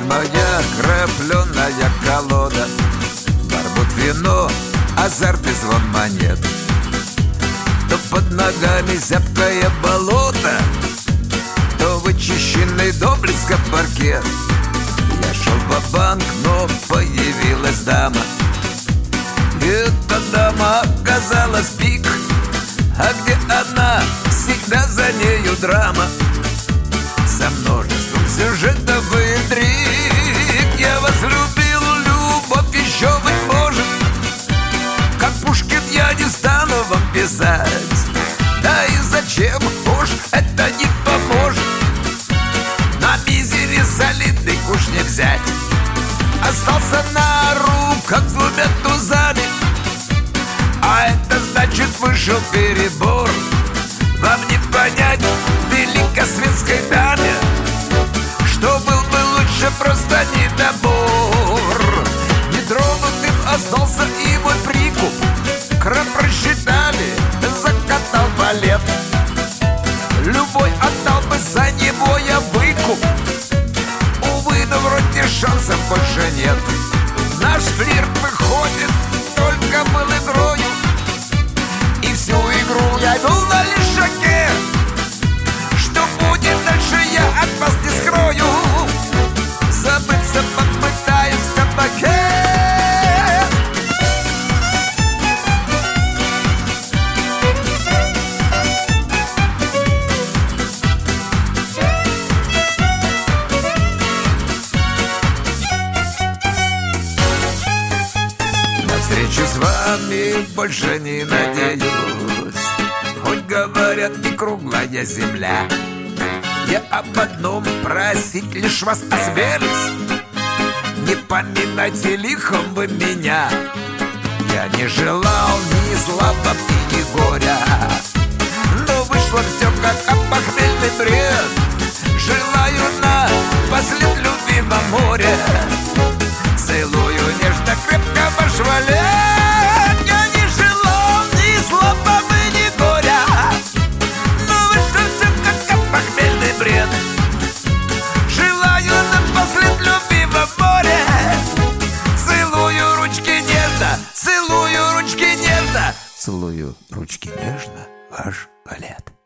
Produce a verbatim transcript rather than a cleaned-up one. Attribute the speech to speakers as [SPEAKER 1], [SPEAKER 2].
[SPEAKER 1] моя крапленая колода, барбут, вино, азарт и звон монет. То под ногами зябкое болото, то вычищенный до блеска паркет. Я шел ва-банк, но появилась дама. И эта дама оказалась пик, а где она, всегда за нею драма. За множеством сюжетов и интриг я возлюбил любовь еще, быть может. Как Пушкин я не стану вам писать, да и зачем, уж это не поможет. На мизере солидный куш не взять, остался на руках с двумя тузами. А это значит, вышел перебор. Вам не понять великосветской даме, что был бы лучше просто недобор. Нетронутым остался и мой прикуп. Краб просчитали, закатал балет. Любой отдал бы за него я выкуп. Увы, но вроде шансов больше нет. Наш флирт выходит только был игрою, и всю игру я вел на лишаке. Что будет дальше, я от вас не скрою. Забыться попытаюсь в кабаке. Встречу с вами больше не надеюсь, хоть говорят и круглая земля. Я об одном просить лишь вас осмелюсь: не поминайте лихом вы меня. Я не желал ни зла вам и ни горя, но вышло все как опохмельный бред. Желаю на послед любимого моря, целую нежно, крепко ваш валет. Я не желал ни зла вам и ни горя, но вышло все как опохмельный бред. Желаю напослед любимого моря, целую ручки нежно, целую ручки нежно, целую ручки нежно, ваш валет.